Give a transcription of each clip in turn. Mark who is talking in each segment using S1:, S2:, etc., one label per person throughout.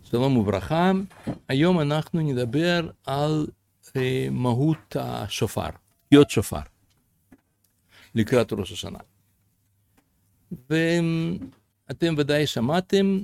S1: שלום וברכה, היום אנחנו נדבר על מהות השופר, תקיעות שופר, לקראת ראש השנה. ואתם ודאי שמעתם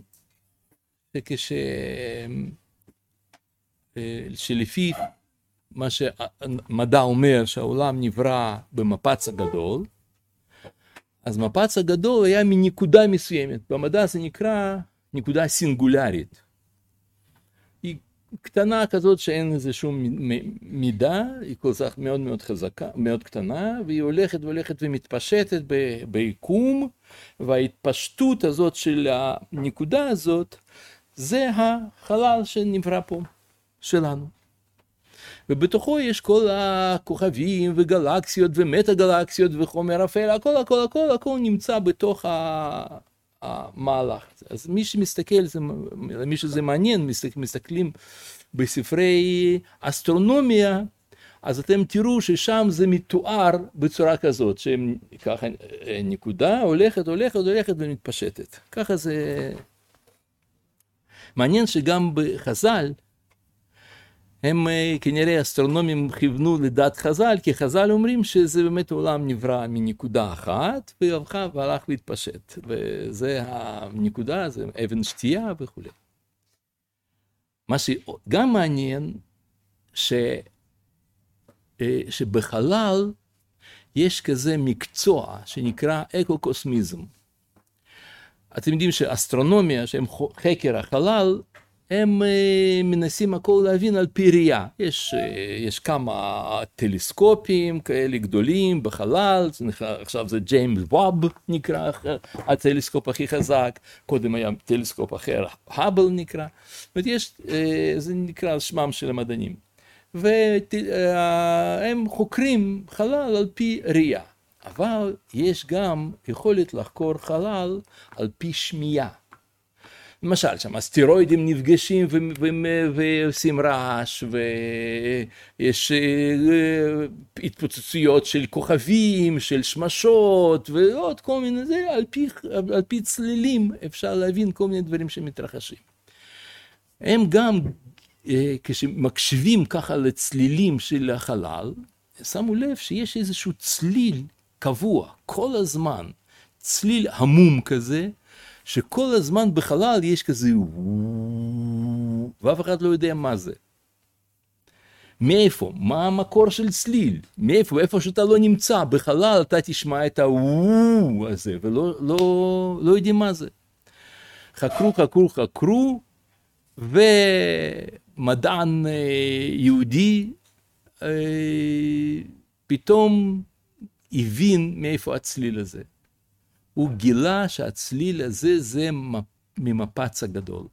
S1: שלפי מה שמדע אומר שהעולם נברא במפץ הגדול, אז מפץ הגדול היה מנקודה מסוימת, במדע זה נקרא נקודה סינגולרית. היא קטנה כזאת שאין לזה שום מידה, היא כל כך מאוד מאוד חזקה, מאוד קטנה, והיא הולכת והולכת ומתפשטת ביקום, וההתפשטות הזאת של הנקודה הזאת, זה החלל שנברא פה, שלנו. ובתוכו יש כל הכוכבים וגלקסיות ומטה-גלקסיות וחומר אפל, הכל נמצא בתוך המהלך. אז מי שמסתכל, מי שזה מעניין, מסתכלים בספרי אסטרונומיה, אז אתם תראו ששם זה מתואר בצורה כזאת, שככה נקודה הולכת ומתפשטת. ככה זה מעניין שגם בחז"ל, הם כנראה אסטרונומים כיוונו לדעת חז"ל, כי חז"ל אומרים שזה באמת העולם נברא מנקודה אחת, והלך להתפשט, וזה הנקודה, זה אבן שתייה וכו'. מה שגם מעניין, שבחלל יש כזה מקצוע שנקרא אקו-קוסמיזם. אתם יודעים שאסטרונומיה, שהם חקר החלל, הם מנסים הכל להבין על פי ראייה. יש כמה טלסקופים כאלה גדולים בחלל, עכשיו זה ג'יימס ווב נקרא, הטלסקופ הכי חזק, קודם היה טלסקופ אחר, האבל נקרא, זה נקרא על שמם של המדענים. והם חוקרים חלל על פי ראייה, אבל יש גם יכולת לחקור חלל על פי שמיעה. למשל, שם אסטרואידים נפגשים ועושים רעש, ויש התפוצצויות של כוכבים, של שמשות, ועוד כל מיני, זה על פי צלילים אפשר להבין כל מיני דברים שמתרחשים. הם גם, כשמקשיבים ככה לצלילים של החלל, שמו לב שיש איזשהו צליל קבוע, כל הזמן, צליל המום כזה, שכל הזמן בחלל יש כזה ואף אחד לא יודע מה זה. מאיפה? מה המקור של צליל? מאיפה? איפה שאתה לא נמצא בחלל אתה תשמע את הזה ולא יודעים מה זה. חקרו ומדען יהודי פתאום הבין מאיפה הצליל הזה. הוא גילה שהצליל הזה זה ממפץ הגדול.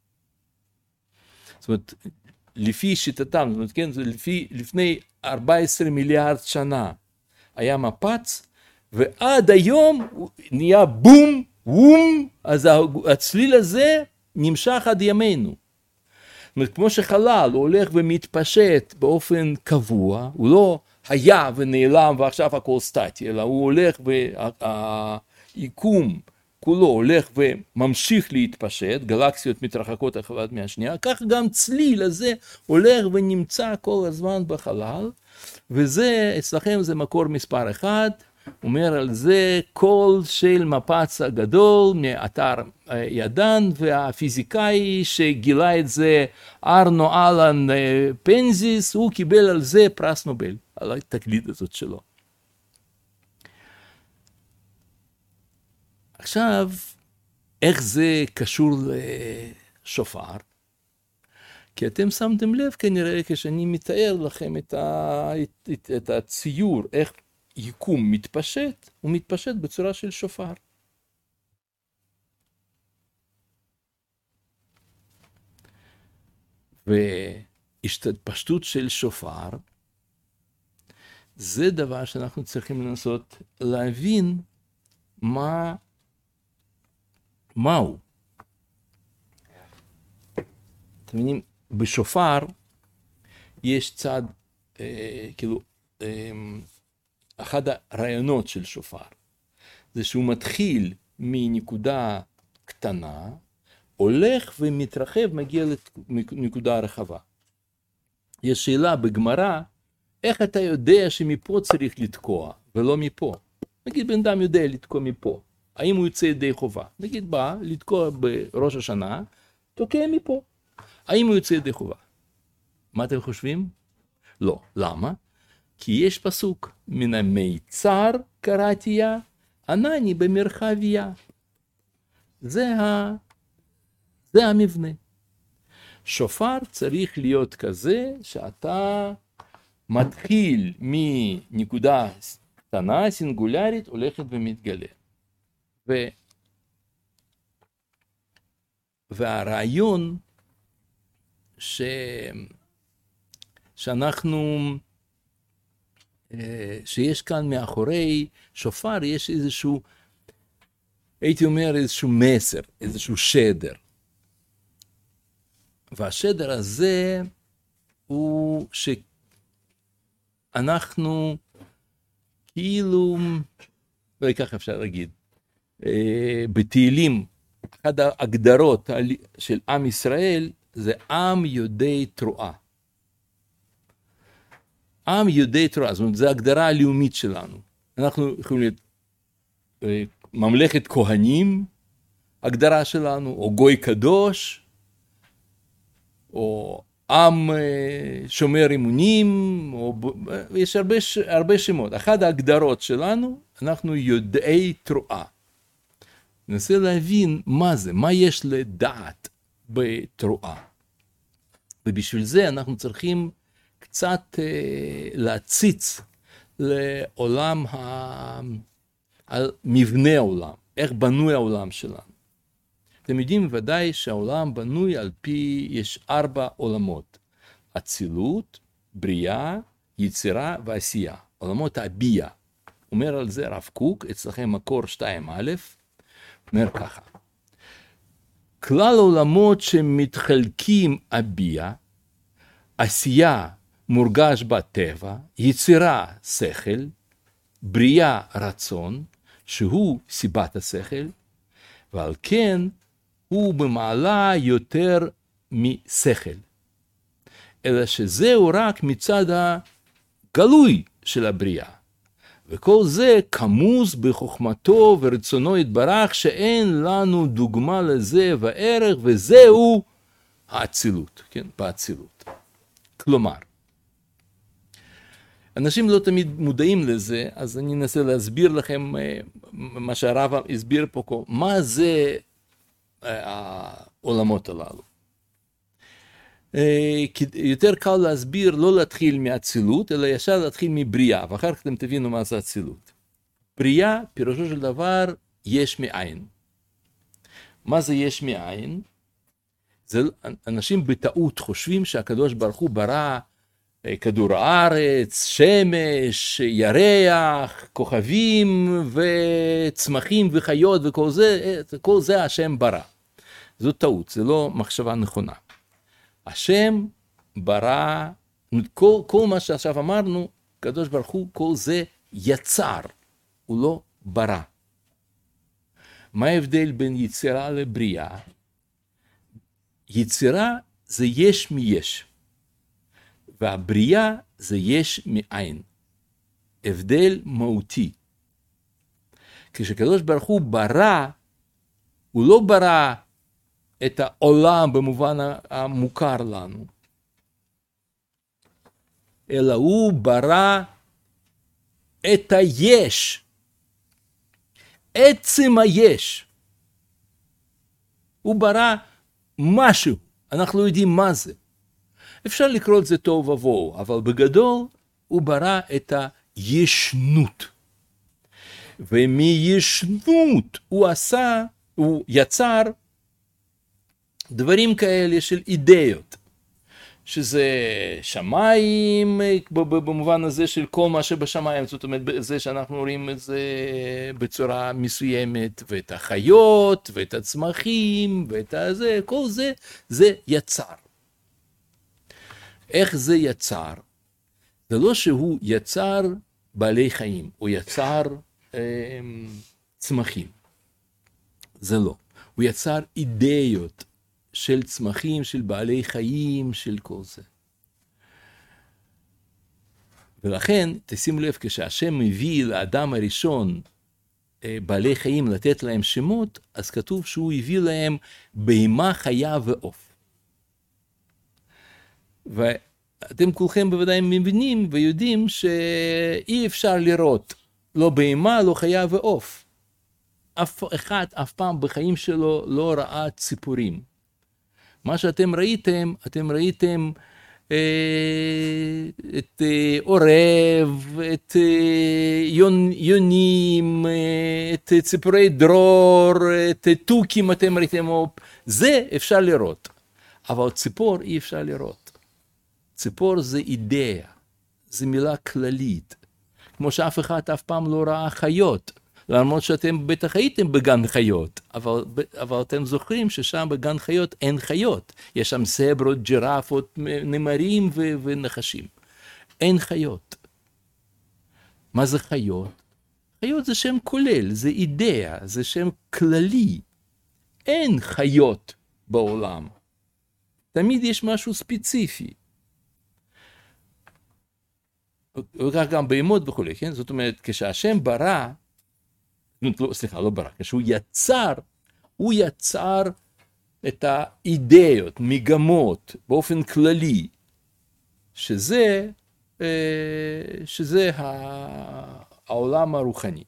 S1: זאת אומרת, לפי שיטתם, זאת אומרת, כן, זה לפני 14 מיליארד שנה היה מפץ, ועד היום הוא נהיה בום, וום, אז הצליל הזה נמשך עד ימינו. זאת אומרת, כמו שחלל הוא הולך ומתפשט באופן קבוע, הוא לא היה ונעלם ועכשיו הכל סטטי, אלא הוא הולך יקום כולו הולך וממשיך להתפשט, גלקסיות מתרחקות אחת מהשנייה, כך גם צליל הזה הולך ונמצא כל הזמן בחלל, וזה אצלכם זה מקור מספר 1, אומר על זה קול של מפץ הגדול מאתר ידן, והפיזיקאי שגילה את זה ארנו אלן פנזיס, הוא קיבל על זה פרס נובל, על התקליט הזאת שלו. עכשיו, איך זה קשור לשופר? כי אתם שמתם לב כנראה כשאני מתאר לכם את הציור, איך יקום מתפשט, הוא מתפשט בצורה של שופר. והתפשטות של שופר, זה דבר שאנחנו צריכים לנסות להבין מהו. אתם מבינים, בשופר יש צד, כאילו, אחד הרעיונות של שופר, זה שהוא מתחיל מנקודה קטנה, הולך ומתרחב, מגיע לנקודה רחבה. יש שאלה בגמרא, איך אתה יודע שמפה צריך לתקוע ולא מפה? נגיד בן אדם יודע לתקוע מפה, האם הוא יוצא ידי חובה? נגיד בא לתקוע בראש השנה, תוקע מפה, האם הוא יוצא ידי חובה? מה אתם חושבים? לא. למה? כי יש פסוק, מן המיצר קראתיה, ענני במרחביה. זה המבנה. שופר צריך להיות כזה שאתה מתחיל מנקודה קטנה, סינגולרית, הולכת ומתגלה. והרעיון שיש כאן מאחורי שופר, יש איזשהו, הייתי אומר איזשהו מסר, איזשהו שדר. והשדר הזה הוא שאנחנו כאילו, וכך אפשר להגיד, בתהילים, אחת ההגדרות של עם ישראל זה עם יודעי תרועה. עם יודעי תרועה, זאת אומרת, זו ההגדרה הלאומית שלנו. אנחנו יכולים להיות ממלכת כהנים, הגדרה שלנו, או גוי קדוש, או עם שומר אמונים, יש הרבה שמות. אחת ההגדרות שלנו, אנחנו יודעי תרועה. ננסה להבין מה זה, מה יש לדעת בתרועה. ובשביל זה אנחנו צריכים קצת להציץ לעולם, על מבנה העולם, איך בנוי העולם שלנו. אתם יודעים ודאי שהעולם בנוי על פי, יש 4 עולמות. אצילות, בריאה, יצירה ועשייה. עולמות הבייה. אומר על זה רב קוק, אצלכם מקור 2א, אומר ככה. כלל עולמות שמתחלקים הבייה, עשייה מורגש בטבע, יצירה שכל, בריאה רצון, שהוא סיבת השכל, ועל כן הוא במעלה יותר משכל. אלא שזהו רק מצד הגלוי של הבריאה. וכל זה כמוס בחוכמתו ורצונו יתברך, שאין לנו דוגמה לזה וערך, וזהו האצילות, כן? באצילות. כלומר, אנשים לא תמיד מודעים לזה, אז אני אנסה להסביר לכם מה שהרב הסביר פה, מה זה העולמות הללו. יותר קל להסביר, לא להתחיל מאצילות, אלא ישר להתחיל מבריאה, ואחר כך אתם תבינו מה זה אצילות. בריאה, פירושו של דבר, יש מאין. מה זה יש מאין? אנשים בטעות חושבים שהקדוש ברוך הוא ברא כדור הארץ, שמש, ירח, כוכבים וצמחים וחיות וכל זה, כל זה השם ברא. זו טעות, זה לא מחשבה נכונה. השם ברא, כל מה שעכשיו אמרנו, קדוש ברוך הוא, כל זה יצר, הוא לא ברא. מה ההבדל בין יצירה לבריאה? יצירה זה יש מיש. והבריאה זה יש מאין. הבדל מהותי. כשקדוש ברוך הוא ברא, הוא לא ברא את העולם במובן המוכר לנו, אלא הוא ברא את היש. עצם היש. הוא ברא משהו. אנחנו לא יודעים מה זה. אפשר לקרוא את זה טוב ובואו, אבל בגדול הוא ברא את הישנות. ומישנות הוא יצר דברים כאלה של אידאות, שזה שמיים במובן הזה של כל מה שבשמיים, זאת אומרת זה שאנחנו רואים את זה בצורה מסוימת, ואת החיות ואת הצמחים ואת הזה, כל זה, זה יצר. איך זה יצר? זה לא שהוא יצר בעלי חיים, הוא יצר צמחים. זה לא. הוא יצר אידאות של צמחים, של בעלי חיים, של כל זה. ולכן, תשימו לב, כשהשם מביא לאדם הראשון בעלי חיים לתת להם שמות, אז כתוב שהוא הביא להם בהמה, חיה ועוף. ואתם כולכם בוודאי מבינים ויודעים שאי אפשר לראות לא בהמה, לא חיה ועוף. אף אחד אף פעם בחיים שלו לא ראה ציפורים. מה שאתם ראיתם, אתם ראיתם את עורב, את יונים, את ציפורי דרור, את תוכים אתם ראיתם, זה אפשר לראות. אבל ציפור אי אפשר לראות. ציפור זה אידאה, זה מילה כללית. כמו שאף אחד אף פעם לא ראה חיות. למרות שאתם בטח הייתם בגן חיות, אבל אתם זוכרים ששם בגן חיות אין חיות. יש שם זברות, ג'ירפות, נמרים ונחשים. אין חיות. מה זה חיות? חיות זה שם כולל, זה אידאה, זה שם כללי. אין חיות בעולם. תמיד יש משהו ספציפי. וכך גם בהמות וכו', כן? זאת אומרת, כשהשם ברא, סליחה, לא ברא, כשהוא יצר, הוא יצר את האידאות, מגמות, באופן כללי, שזה העולם הרוחני.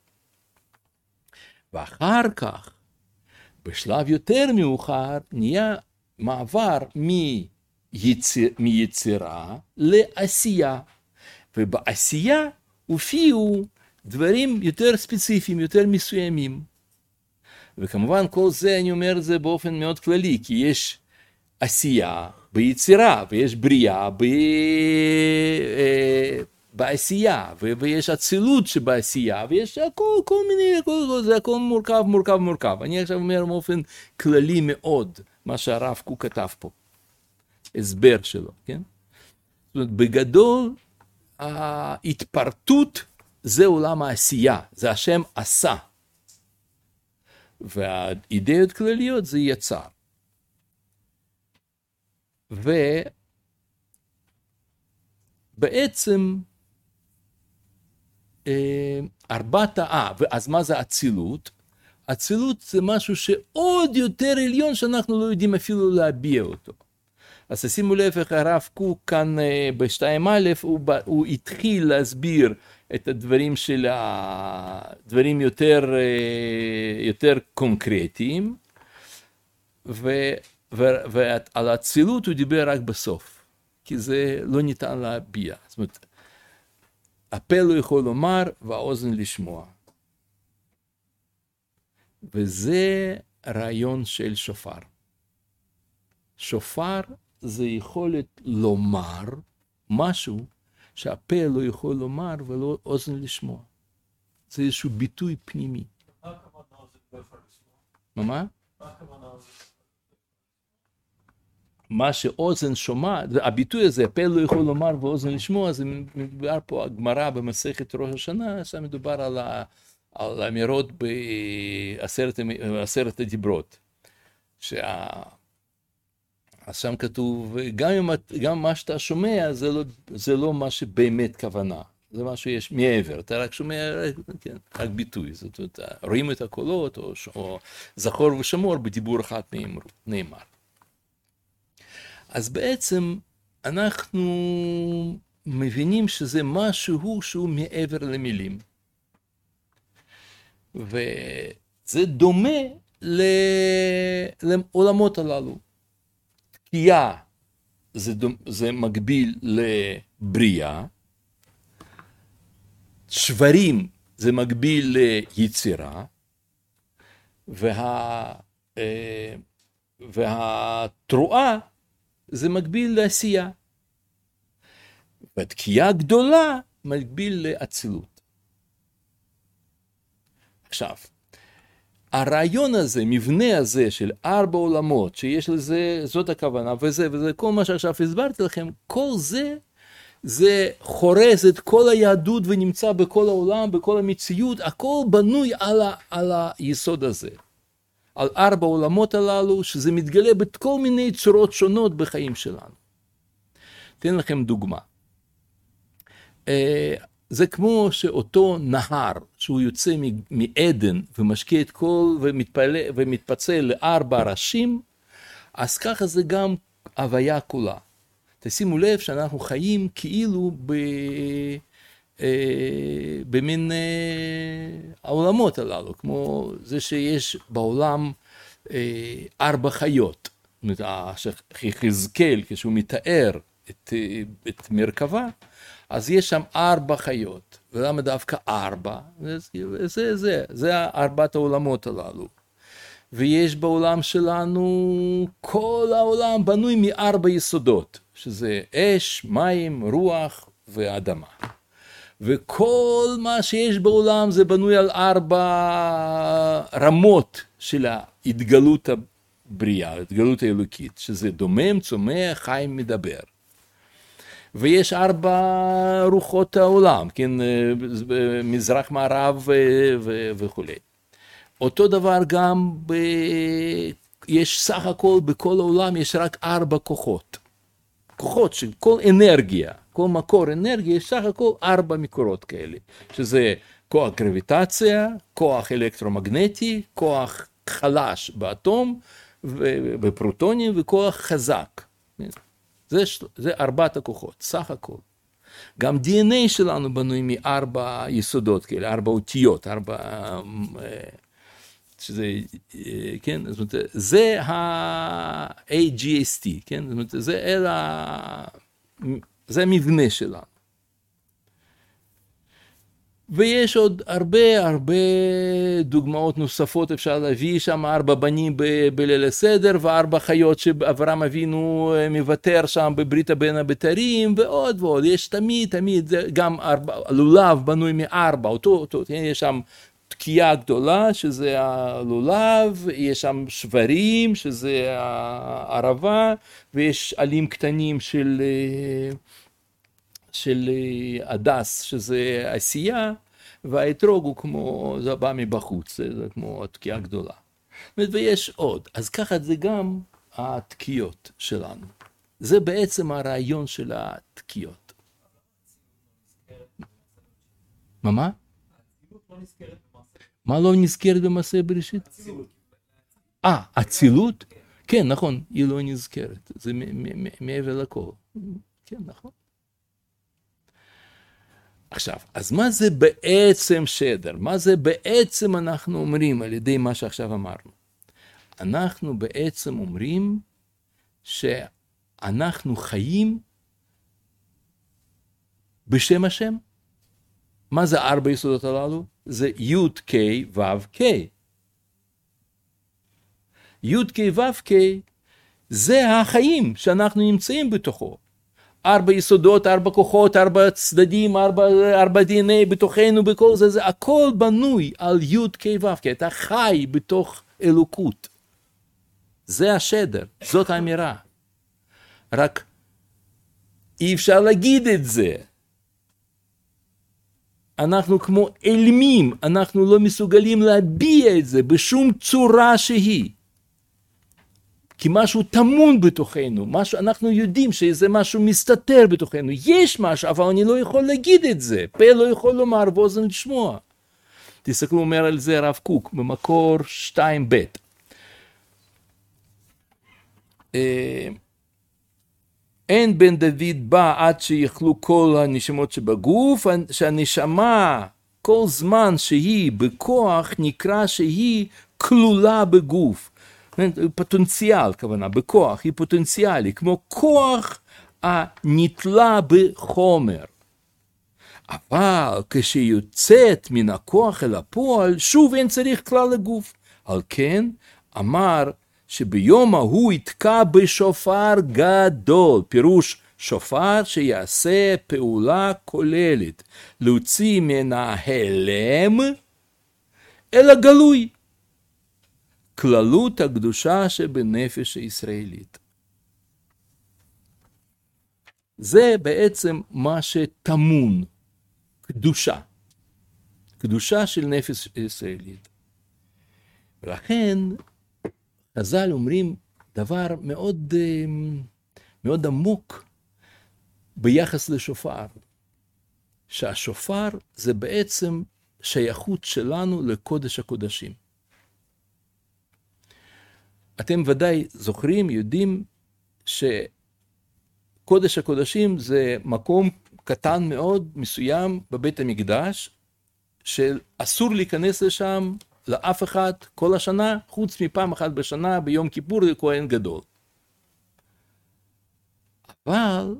S1: ואחר כך, בשלב יותר מאוחר, נהיה מעבר מיצירה לעשייה, ובעשייה הופיעו דברים יותר ספציפיים, יותר מסוימים. וכמובן כל זה, אני אומר זה באופן מאוד כללי, כי יש עשייה ביצירה, ויש בריאה בעשייה, ויש אצילות שבעשייה, ויש כל מיני, זה הכל מורכב. אני עכשיו אומר באופן כללי מאוד, מה שהרב קוק כתב פה, הסבר שלו, כן? זאת אומרת, בגדול, ההתפרטות זה עולם העשייה, זה השם עשה. והאידאות כלליות זה יצר. ובעצם אז מה זה אצילות? אצילות זה משהו שעוד יותר עליון שאנחנו לא יודעים אפילו להביע אותו. אז שימו לב איך הרב קוק כאן ב2א, הוא התחיל להסביר את הדברים של הדברים יותר קונקרטיים, ועל האצילות הוא דיבר רק בסוף, כי זה לא ניתן להביע. זאת אומרת, הפה לא יכול לומר והאוזן לשמוע. וזה רעיון של שופר. שופר זה יכולת לומר משהו שהפה לא יכול לומר ולא אוזן לשמוע. זה איזשהו ביטוי פנימי.
S2: מה הכוונה זה לא יכול לשמוע?
S1: מה?
S2: מה הכוונה זה?
S1: מה שאוזן שומעת, הביטוי הזה, הפה לא יכול לומר ואוזן לשמוע, זה מדובר פה הגמרא במסכת ראש השנה, שם מדובר על האמירות בעשרת הדיברות. אז שם כתוב, גם מה שאתה שומע, זה לא מה שבאמת כוונה. זה מה שיש מעבר, אתה רק שומע, כן, רק ביטוי. זאת אומרת, רואים את הקולות, או זכור ושמור בדיבור אחד נאמר. אז בעצם אנחנו מבינים שזה משהו שהוא מעבר למילים. וזה דומה לעולמות הללו. תקיעה זה מקביל לבריאה, שברים זה מקביל ליצירה, והתרועה זה מקביל לעשייה. והתקיעה גדולה מקביל לאצילות. עכשיו, הרעיון הזה, מבנה הזה של 4 עולמות, שיש לזה, זאת הכוונה, וזה כל מה שעכשיו הסברתי לכם, כל זה חורז את כל היהדות ונמצא בכל העולם, בכל המציאות, הכל בנוי על היסוד הזה. על 4 עולמות הללו, שזה מתגלה בכל מיני צורות שונות בחיים שלנו. אתן לכם דוגמה. זה כמו שאותו נהר, שהוא יוצא מעדן ומשקיע את כל ומתפצל ל4 ראשים, אז ככה זה גם הוויה כולה. תשימו לב שאנחנו חיים כאילו במין העולמות הללו, כמו זה שיש בעולם 4 חיות. זאת אומרת, יחזקאל, כשהוא מתאר את מרכבה, אז יש שם 4 חיות. ולמה דווקא 4? זה 4 העולמות הללו. ויש בעולם שלנו, כל העולם בנוי מ4 יסודות, שזה אש, מים, רוח ואדמה. וכל מה שיש בעולם זה בנוי על 4 רמות של ההתגלות הבריאה, ההתגלות האלוקית, שזה דומם, צומח, חיים, מדבר. ויש 4 רוחות העולם, כן, מזרח, מערב וכו'. אותו דבר גם יש סך הכל בכל העולם יש רק 4 כוחות. כוחות של כל אנרגיה, כל מקור אנרגיה, יש סך הכל 4 מקורות כאלה. שזה כוח גרביטציה, כוח אלקטרומגנטי, כוח חלש באטום בפרוטונים וכוח חזק. זה 4 הכוחות, סך הכל. גם DNA שלנו בנוי מ4 יסודות כאלה, 4 אותיות, 4... שזה, כן, זאת אומרת, זה ה-AGST, כן, זאת אומרת, זה המבנה שלנו. ויש עוד הרבה דוגמאות נוספות, אפשר להביא שם 4 בנים בליל הסדר, ו4 חיות שאברהם אבינו מוותר שם בברית בין הבתרים, ועוד, יש תמיד, גם לולב בנוי מ4, יש שם, תקיעה גדולה, שזה הלולב, יש שם שברים, שזה הערבה, ויש עלים קטנים של הדס, שזה עשייה, והאתרוג הוא כמו, זה בא מבחוץ, זה כמו התקיעה גדולה. ויש עוד, אז ככה זה גם התקיעות שלנו. זה בעצם הרעיון של התקיעות. מה? מה לא נזכרת במעשה בראשית? אצילות? כן, נכון, היא לא נזכרת. זה מעבר לכל. כן, נכון. עכשיו, אז מה זה בעצם שדר? מה זה בעצם אנחנו אומרים על ידי מה שעכשיו אמרנו? אנחנו בעצם אומרים שאנחנו חיים בשם השם. מה זה 4 יסודות הללו? זה י' ק' ו' ק'. י' ק' ו' ק' זה החיים שאנחנו נמצאים בתוכו. 4 יסודות, 4 כוחות, 4 צדדים, 4 DNA בתוכנו, בכל זה, זה הכל בנוי על י' ק' ו' ק'. אתה חי בתוך אלוקות. זה השדר, זאת האמירה. רק אי אפשר להגיד את זה. אנחנו כמו אילמים, אנחנו לא מסוגלים להביע את זה בשום צורה שהיא. כי משהו טמון בתוכנו, אנחנו יודעים שזה משהו מסתתר בתוכנו. יש משהו, אבל אני לא יכול להגיד את זה. פה לא יכול לומר ואוזן לשמוע. תסתכלו, אומר על זה הרב קוק, במקור 2ב'. אין בן דוד בא עד שיכלו כל הנשמות שבגוף, שהנשמה כל זמן שהיא בכוח נקרא שהיא כלולה בגוף. פוטנציאל, כוונה, בכוח, היא פוטנציאלי, כמו כוח הנתלה בחומר. אבל כשיוצאת מן הכוח אל הפועל, שוב אין צריך כלל לגוף. על כן, אמר שביום ההוא יתקע בשופר גדול, פירוש שופר שיעשה פעולה כוללת, להוציא מן ההלם אל הגלוי. כללות הקדושה שבנפש הישראלית. זה בעצם מה שטמון, קדושה. קדושה של נפש ישראלית. ולכן חז"ל אומרים דבר מאוד, מאוד עמוק ביחס לשופר. שהשופר זה בעצם שייכות שלנו לקודש הקודשים. אתם ודאי זוכרים, יודעים שקודש הקודשים זה מקום קטן מאוד, מסוים בבית המקדש, שאסור להיכנס לשם לאף אחד כל השנה, חוץ מפעם אחת בשנה ביום כיפור לכהן גדול. אבל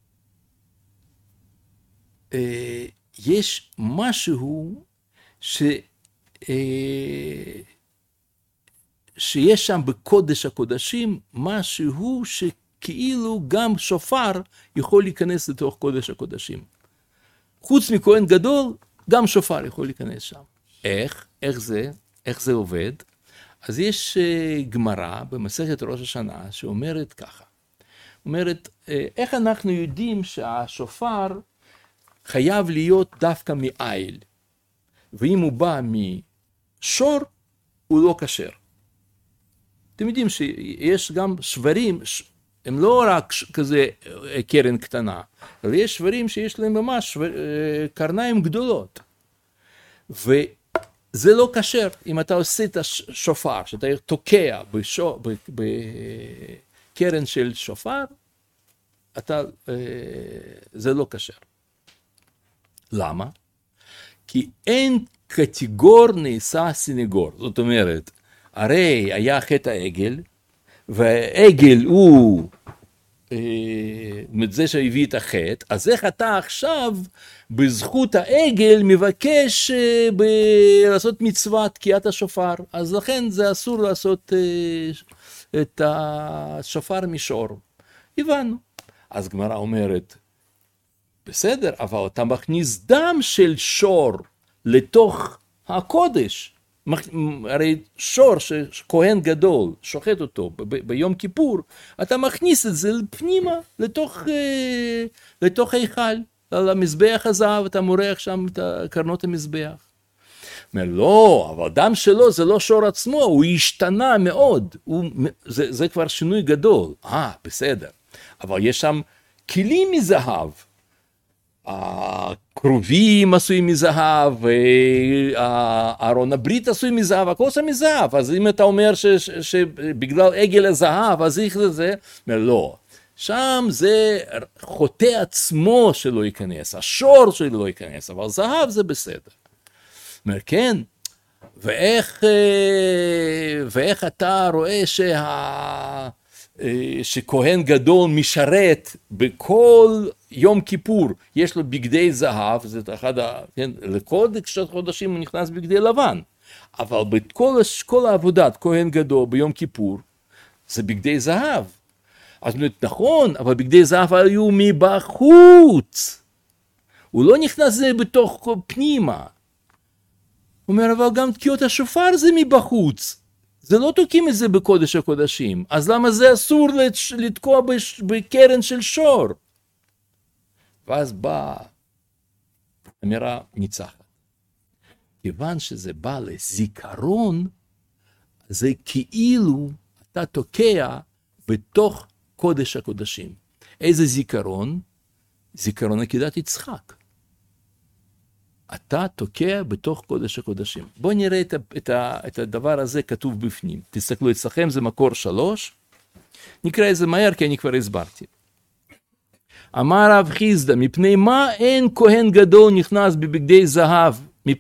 S1: יש משהו שיש שם בקודש הקודשים, משהו שכאילו גם שופר יכול להיכנס לתוך קודש הקודשים. חוץ מכהן גדול, גם שופר יכול להיכנס שם. איך זה עובד? אז יש גמרא במסכת ראש השנה שאומרת ככה. אומרת, איך אנחנו יודעים שהשופר חייב להיות דווקא מעיל, ואם הוא בא משור, הוא לא כשר. אתם יודעים שיש גם שברים, הם לא רק כזה קרן קטנה, אבל יש שברים שיש להם ממש קרניים גדולות. וזה לא כשר. אם אתה עושה את השופר, שאתה תוקע בקרן של שופר, זה לא כשר. למה? כי אין קטגור נעשה סנגור. זאת אומרת, הרי היה חטא העגל, והעגל הוא זה שהביא את החטא, אז איך אתה עכשיו בזכות העגל מבקש לעשות מצוות תקיעת השופר? אז לכן זה אסור לעשות את השופר משור. הבנו. אז גמרא אומרת, בסדר, אבל אתה מכניס דם של שור לתוך הקודש. הרי שור שכהן גדול שוחט אותו ביום כיפור, אתה מכניס את זה פנימה לתוך היכל, על המזבח הזהב, אתה מורח שם את קרנות המזבח. אומר, לא, אבל דם שלו זה לא שור עצמו, הוא השתנה מאוד, זה כבר שינוי גדול. בסדר, אבל יש שם כלים מזהב, הכרובים עשוי מזהב, ארון הברית עשוי מזהב, הכל עשוי מזהב. אז אם אתה אומר שבגלל עגל הזהב, אז איך זה? אומר, לא. שם זה חוטא עצמו שלא ייכנס, השור שלא ייכנס, אבל זהב זה בסדר. אומר, כן, ואיך אתה רואה שכהן גדול משרת בכל יום כיפור, יש לו בגדי זהב, זה אחד, כן, לקודש חודשים הוא נכנס בגדי לבן, אבל בכל העבודת כהן גדול ביום כיפור, זה בגדי זהב. אז נכון, אבל בגדי זהב היו מבחוץ, הוא לא נכנס בתוך פנימה. הוא אומר, אבל גם תקיעות השופר זה מבחוץ. זה לא תוקעים את זה בקודש הקודשים, אז למה זה אסור לתקוע בקרן של שור? ואז באה אמירה ניצחת. כיוון שזה בא לזיכרון, זה כאילו אתה תוקע בתוך קודש הקודשים. איזה זיכרון? זיכרון עקדת יצחק. אתה תוקע בתוך קודש הקודשים. בואו נראה את הדבר הזה כתוב בפנים. תסתכלו אצלכם, זה מקור 3. נקרא את זה מהר, כי אני כבר הסברתי. אמר רב חיסדא, מפני מה אין כהן גדול נכנס בבגדי זהב,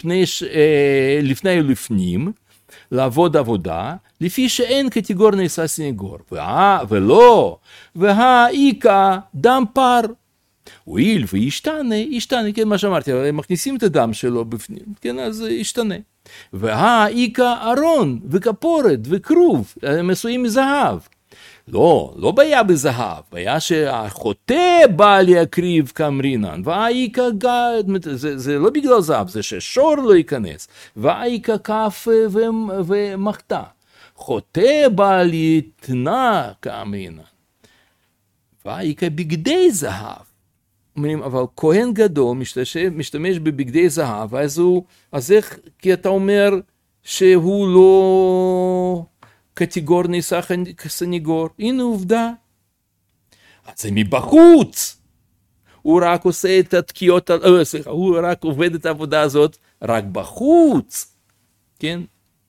S1: לפני ולפנים, לעבוד עבודה, לפי שאין קטגור נעשה סנגור. ולא, והאיקה דם פר. הואיל וישתנה, כן, מה שאמרתי, הם מכניסים את הדם שלו בפנים, כן, אז ישתנה. והאיקה ארון וכפורת וכרוב, הם עשויים מזהב. לא בעיה בזהב, בעיה שהחוטא בא להקריב כאמרינן, והאיקה זה לא בגלל זהב, זה ששור לא ייכנס, והאיקה כף ומחתה. חוטא בא להתנה כאמרינן, והאיקה בגדי זהב. אבל כהן גדול משתמש בבגדי זהב, אז איך, כי אתה אומר שהוא לא קטגור נעשה כסניגור? הנה עובדה. אז זה מבחוץ. הוא רק עושה את התקיעות, הוא רק עובד את העבודה הזאת רק בחוץ. כן?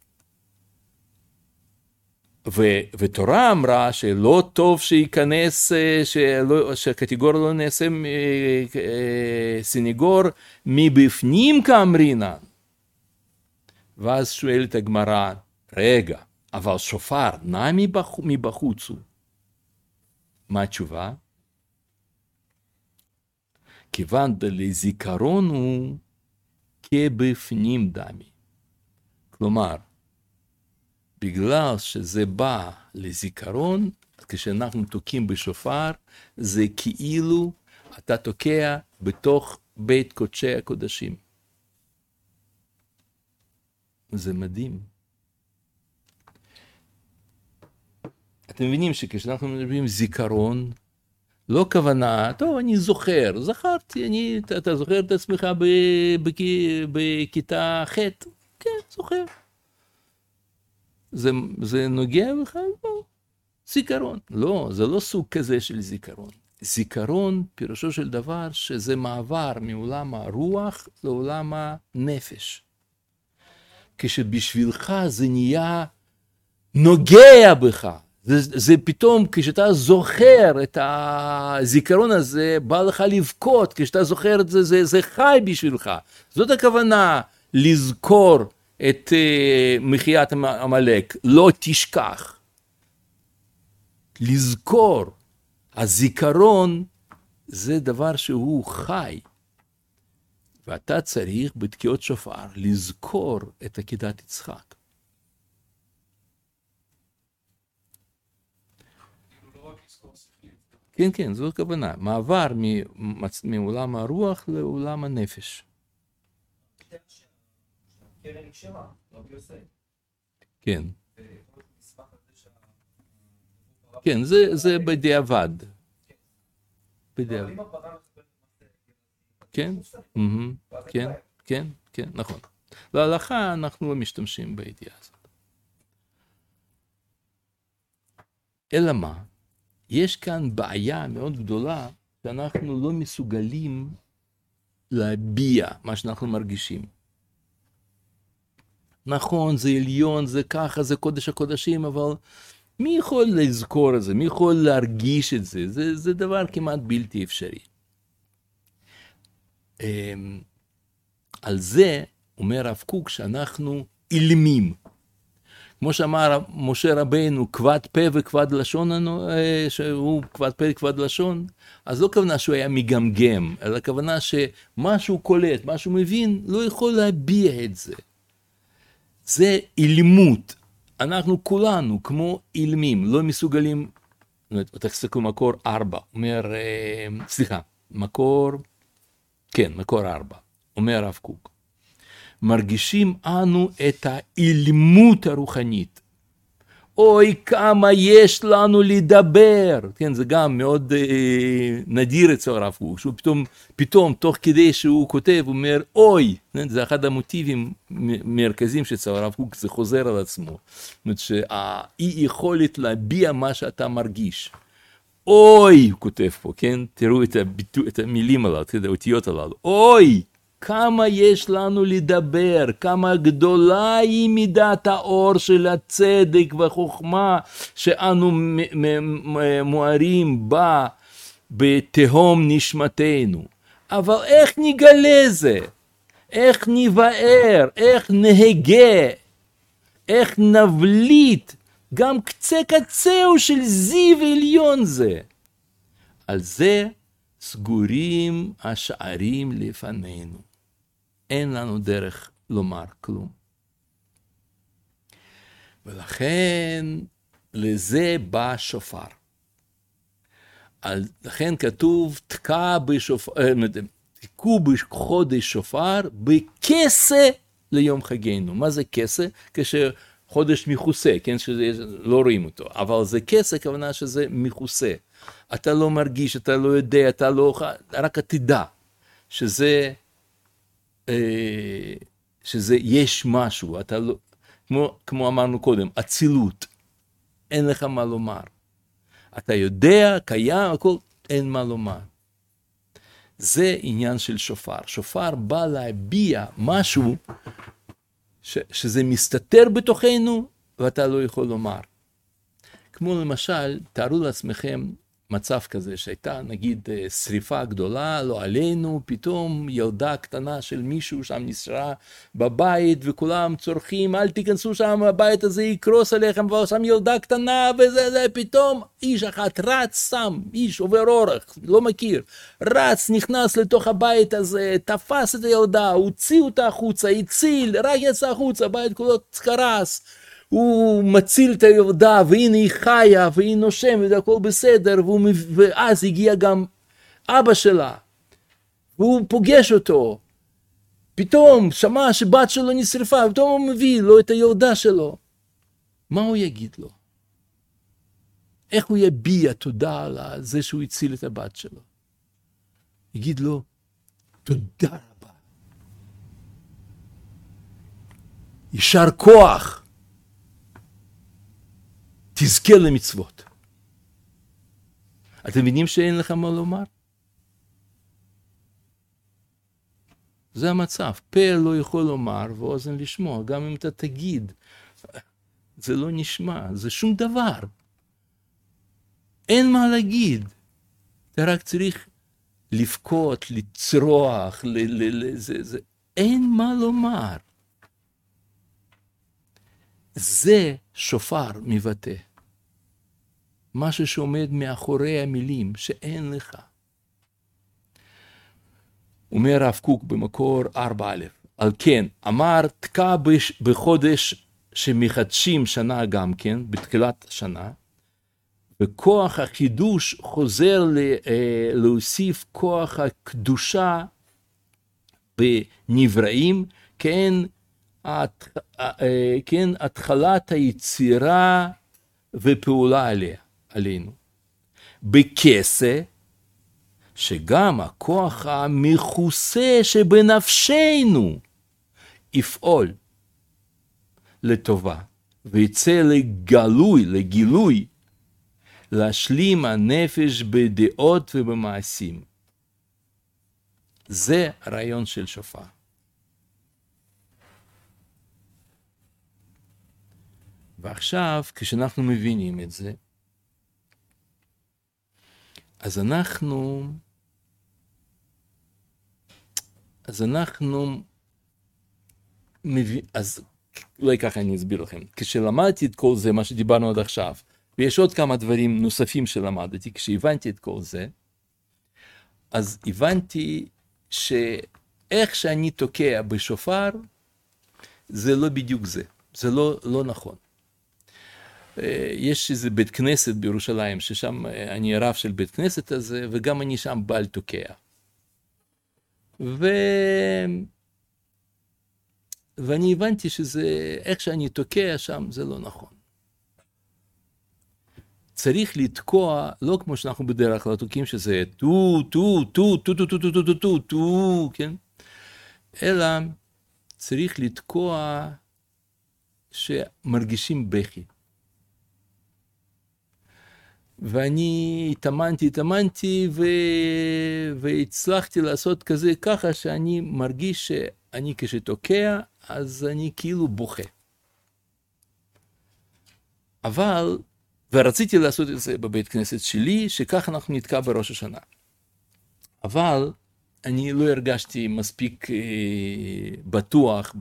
S1: ותורה אמרה שלא טוב שייכנס, שהקטגור לא נעשה סניגור מבפנים כאמרינן. ואז שואלת הגמרא, רגע, אבל שופר נע מבחוץ הוא. מה התשובה? כיוון לזיכרון הוא כבפנים דמי. כלומר, בגלל שזה בא לזיכרון, כשאנחנו תוקעים בשופר, זה כאילו אתה תוקע בתוך בית קודשי הקודשים. זה מדהים. אתם מבינים שכשאנחנו מדברים זיכרון, לא כוונה, טוב, אני זוכר, זכרתי, אתה זוכר את עצמך בכיתה ח'? כן, זוכר. זה נוגע בך? לא. זיכרון. לא, זה לא סוג כזה של זיכרון. זיכרון, פירושו של דבר, שזה מעבר מעולם הרוח לעולם הנפש. כשבשבילך זה נהיה נוגע בך. זה פתאום, כשאתה זוכר את הזיכרון הזה, בא לך לבכות, כשאתה זוכר את זה, זה חי בשבילך. זאת הכוונה לזכור את מחיית עמלק, לא תשכח. לזכור, הזיכרון זה דבר שהוא חי. ואתה צריך בתקיעות שופר לזכור את עקדת יצחק. כן, כן, זאת הכוונה. מעבר מעולם הרוח לעולם הנפש. כן. כן, זה בדיעבד. בדיעבד. כן, כן, כן, כן, נכון. להלכה אנחנו לא משתמשים בידיעה הזאת. אלא מה? יש כאן בעיה מאוד גדולה שאנחנו לא מסוגלים להביע מה שאנחנו מרגישים. נכון, זה עליון, זה ככה, זה קודש הקודשים, אבל מי יכול לזכור את זה? מי יכול להרגיש את זה? זה דבר כמעט בלתי אפשרי. על זה אומר הרב קוק שאנחנו אילמים. כמו שאמר משה רבינו, כבד פה וכבד לשון, שהוא כבד פה וכבד לשון, אז לא כוונה שהוא היה מגמגם, אלא כוונה שמה שהוא קולט, מה שהוא מבין, לא יכול להביע את זה. זה אילמות. אנחנו כולנו כמו אילמים, לא מסוגלים, תחזקו מקור 4, אומר, סליחה, מקור 4, אומר הרב קוק. מרגישים אנו את האילמות הרוחנית. אוי, כמה יש לנו לדבר. כן, זה גם מאוד נדיר אצל הרב קוק, שהוא פתאום, תוך כדי שהוא כותב, הוא אומר, אוי, זה אחד המוטיבים מרכזיים שאצל הרב קוק, זה חוזר על עצמו. זאת אומרת שהאי יכולת להביע מה שאתה מרגיש. אוי, הוא כותב פה, כן? תראו את המילים הללו, את האותיות הללו. אוי, כמה יש לנו לדבר, כמה גדולה היא מידת האור של הצדק והחוכמה שאנו מוארים בה בתהום נשמתנו. אבל איך נגלה זה? איך נבאר? איך נהגה? איך נבליט? גם קצה קצהו של זיו עליון זה. על זה סגורים השערים לפנינו. אין לנו דרך לומר כלום. ולכן לזה בא שופר. לכן כתוב תקעו בחודש שופר בכסה ליום חגנו. מה זה כסה? כשחודש מכוסה, כן, שלא רואים אותו. אבל זה כסה, כוונה שזה מכוסה. אתה לא מרגיש, אתה לא יודע, אתה לא, רק תדע שזה יש משהו, אתה לא, כמו אמרנו קודם, אצילות. אין לך מה לומר. אתה יודע, קיים, הכל, אין מה לומר. זה עניין של שופר. שופר בא להביע משהו שזה מסתתר בתוכנו, ואתה לא יכול לומר. כמו למשל, תארו לעצמכם מצב כזה, שהייתה נגיד שריפה גדולה, לא עלינו, פתאום ילדה קטנה של מישהו שם נשארה בבית, וכולם צורכים, אל תיכנסו שם, הבית הזה יקרוס עליכם, ושם ילדה קטנה, וזה, פתאום איש אחד רץ שם, איש עובר אורח, לא מכיר, רץ, נכנס לתוך הבית הזה, תפס את הילדה, הוציא אותה החוצה, הציל, רק יצא החוצה, הבית כולו קרס, הוא מציל את הילדה, והנה היא חיה, והיא נושמת, והכל בסדר, ואז הגיע גם אבא שלה, והוא פוגש אותו, פתאום שמע שבת שלו נשרפה, פתאום הוא מביא לו את הילדה שלו. מה הוא יגיד לו? איך הוא יביע תודה על זה שהוא הציל את הבת שלו? יגיד לו, תודה רבה. יישר כוח. תזכה למצוות. אתם מבינים שאין לך מה לומר? זה המצב. פה לא יכול לומר ואוזן לשמוע. גם אם אתה תגיד, זה לא נשמע, זה שום דבר. אין מה להגיד. אתה רק צריך לבכות, לצרוח, אין מה לומר. זה שופר מבטא. משהו שעומד מאחורי המילים שאין לך. אומר הרב קוק במקור 4א, על כן, אמר תקע בחודש שמחדשים שנה גם כן, בתחילת השנה, וכוח החידוש חוזר להוסיף כוח הקדושה בנבראים, כן התחלת היצירה ופעולה עלינו. בכסה, שגם הכוח המכוסה שבנפשנו יפעול לטובה, ויצא לגילוי, להשלים הנפש בדעות ובמעשים. זה הרעיון של שופר. ועכשיו, כשאנחנו מבינים את זה, אז אולי ככה אני אסביר לכם. כשלמדתי את כל זה, מה שדיברנו עד עכשיו, ויש עוד כמה דברים נוספים שלמדתי, כשהבנתי את כל זה, אז הבנתי שאיך שאני תוקע בשופר, זה לא בדיוק זה. זה לא נכון. יש איזה בית כנסת בירושלים, ששם אני הרב של בית כנסת הזה, וגם אני שם בעל תוקע. ואני הבנתי שזה, איך שאני תוקע שם, זה לא נכון. צריך לתקוע, לא כמו שאנחנו בדרך כלל תוקעים, שזה טו, כן? אלא צריך לתקוע שמרגישים בכי. ואני התאמנתי והצלחתי לעשות כזה ככה שאני מרגיש שאני כשתוקע, אז אני כאילו בוכה. אבל, ורציתי לעשות את זה בבית כנסת שלי, שככה אנחנו נתקע בראש השנה. אבל אני לא הרגשתי מספיק בטוח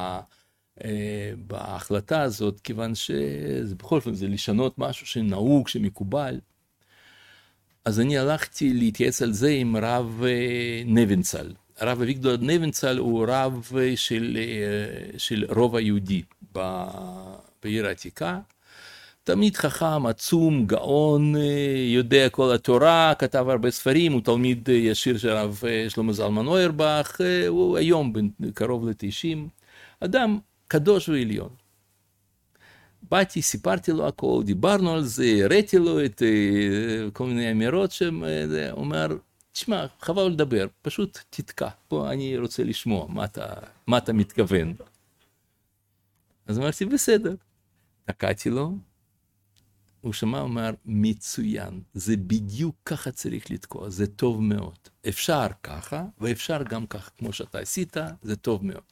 S1: בהחלטה הזאת, כיוון שזה בכל אופן זה לשנות משהו שנהוג, שמקובל. אז אני הלכתי להתייעץ על זה עם רב נבנצל. הרב אביגדור נבנצל הוא רב של רוב היהודי בעיר העתיקה. תלמיד חכם, עצום, גאון, יודע כל התורה, כתב הרבה ספרים, הוא תלמיד ישיר של הרב שלמה זלמן אוירבך, הוא היום קרוב ל-90. אדם קדוש ועליון. באתי, סיפרתי לו הכל, דיברנו על זה, הראיתי לו את כל מיני אמירות שאומר, תשמע, חבל לדבר, פשוט תתקע, פה אני רוצה לשמוע מה אתה מתכוון. אז אמרתי, בסדר. תקעתי לו, הוא שמע, אומר, מצוין, זה בדיוק ככה צריך לתקוע, זה טוב מאוד. אפשר ככה, ואפשר גם ככה, כמו שאתה עשית, זה טוב מאוד.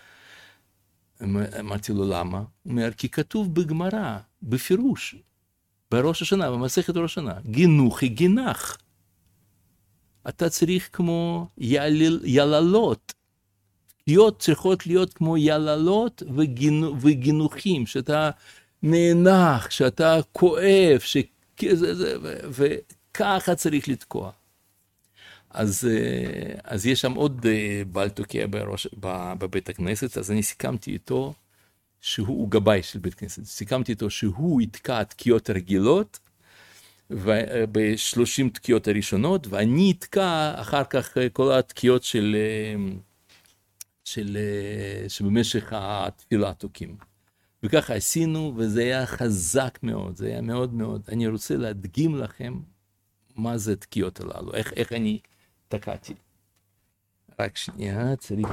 S1: אמרתי לו, למה? הוא אומר, כי כתוב בגמרא, בפירוש, בראש השנה, במסכת ראש השנה, גינוכי גינך. אתה צריך כמו יללות. תקיעות צריכות להיות כמו יללות וגינוחים, שאתה נאנח, שאתה כואב, וככה צריך לתקוע. אז יש שם עוד בעל תוקע בבית הכנסת, אז אני סיכמתי איתו, שהוא גבאי של בית כנסת, סיכמתי איתו שהוא יתקע תקיעות רגילות, ב-30 תקיעות הראשונות, ואני אתקע אחר כך כל התקיעות שבמשך התפילה תוקים. וככה עשינו, וזה היה חזק מאוד, זה היה מאוד מאוד. אני רוצה להדגים לכם מה זה תקיעות הללו, איך אני תקעתי. רק שנייה, צריך...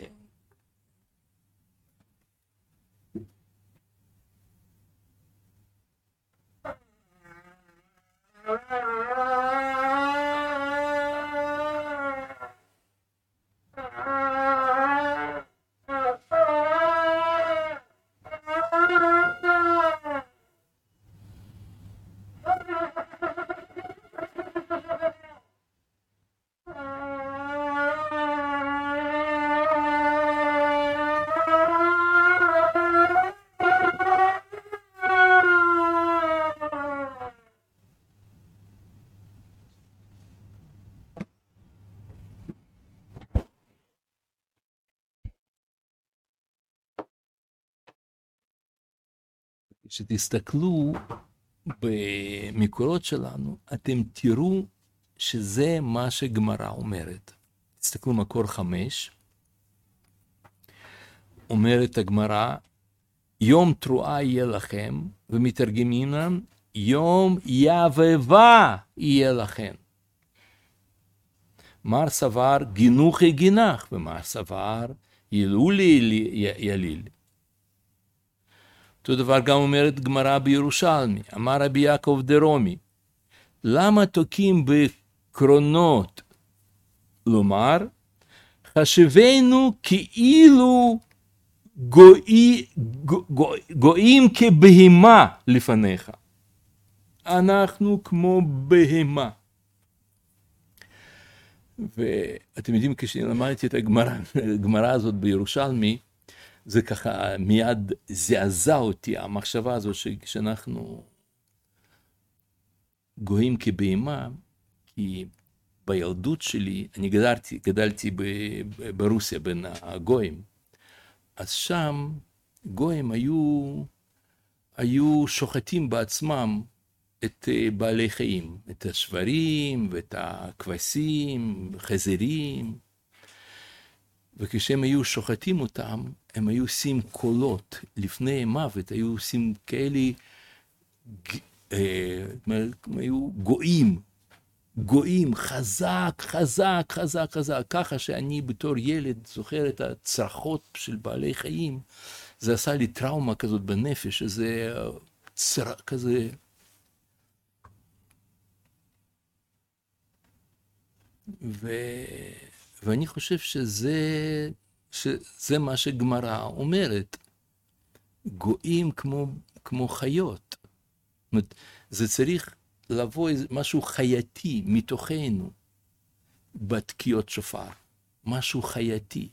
S1: כשתסתכלו במקורות שלנו, אתם תראו שזה מה שגמרא אומרת. תסתכלו מקור 5, אומרת הגמרא, יום תרועה יהיה לכם, ומתרגמים להם, יום יבבה יהיה לכם. מר סבר גינוכי גינך, ומר סבר ילולי יליל. אותו דבר גם אומרת גמרא בירושלמי, אמר רבי יעקב דרומי, למה תוקים בקרונות? לומר, חשבנו כאילו גויים כבהמה לפניך. אנחנו כמו בהמה. ואתם יודעים, כשלמדתי את הגמרא הזאת בירושלמי, זה ככה מיד זעזע אותי, המחשבה הזו שאנחנו גויים כבהמה, כי בילדות שלי, אני גדלתי ברוסיה בין הגויים, אז שם גויים היו שוחטים בעצמם את בעלי חיים, את השברים ואת הכבשים, חזירים, וכשהם היו שוחטים אותם, הם היו עושים קולות לפני מוות, היו עושים כאלה, הם היו גויים, חזק, ככה שאני בתור ילד זוכר את הצרחות של בעלי חיים, זה עשה לי טראומה כזאת בנפש, איזה כזה, ואני חושב שזה מה שגמרא אומרת, גויים כמו חיות. זאת אומרת, זה צריך לבוא משהו חייתי מתוכנו בתקיעות שופר, משהו חייתי.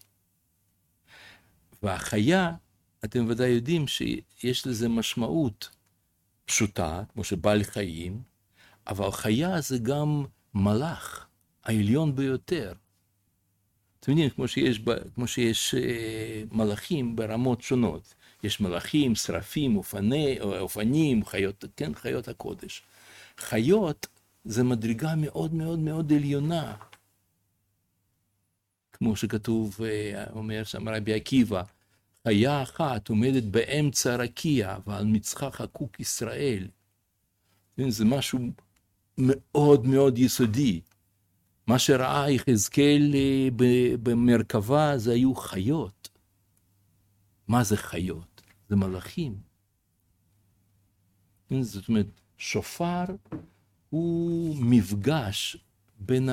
S1: והחיה, אתם ודאי יודעים שיש לזה משמעות פשוטה, כמו שבעל חיים, אבל חיה זה גם מלאך, העליון ביותר. אתם יודעים, כמו שיש מלאכים ברמות שונות. יש מלאכים, שרפים, אופנים, חיות, כן, חיות הקודש. חיות זה מדרגה מאוד מאוד מאוד עליונה. כמו שכתוב, אומר שם רבי עקיבא, חיה אחת עומדת באמצע רקיע, ועל מצחה חקוק ישראל. זה משהו מאוד מאוד יסודי. מה שראה יחזקאל במרכבה זה היו חיות. מה זה חיות? זה מלאכים. זאת אומרת, שופר הוא מפגש בין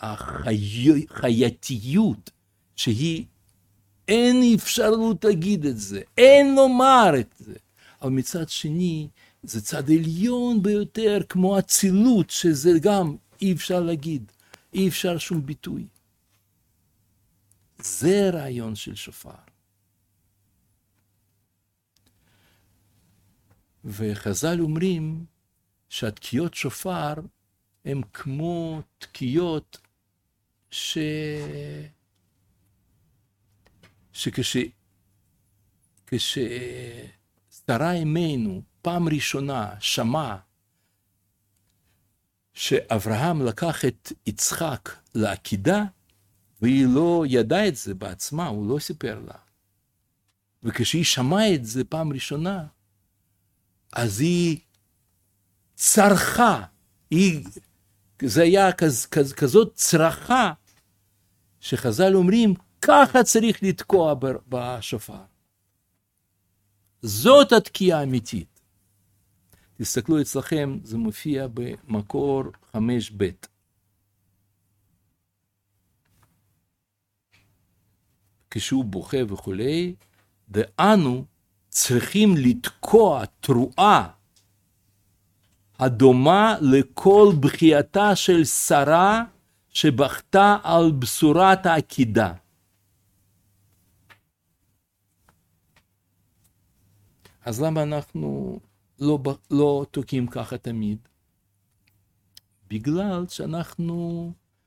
S1: החייתיות, שהיא אין אפשרות להגיד את זה, אין לומר את זה, אבל מצד שני זה צד עליון ביותר, כמו אצילות, שזה גם אי אפשר להגיד, אי אפשר שום ביטוי. זה רעיון של שופר. וחז"ל אומרים שהתקיעות שופר הם כמו תקיעות כששרה אמנו פעם ראשונה שמע שאברהם לקח את יצחק לעקידה, והיא לא ידעה את זה בעצמה, הוא לא סיפר לה. וכשהיא שמעה את זה פעם ראשונה, אז היא צרחה, זה היה כזאת צרחה, שחז"ל אומרים, ככה צריך לתקוע בשופר. זאת התקיעה האמיתית. תסתכלו אצלכם, זה מופיע במקור 5ב. כשהוא בוכה וכולי, ואנו צריכים לתקוע תרועה הדומה לכל בכייתה של שרה שבכתה על בשורת העקידה. אז למה אנחנו לא תוקעים ככה תמיד? בגלל שאנחנו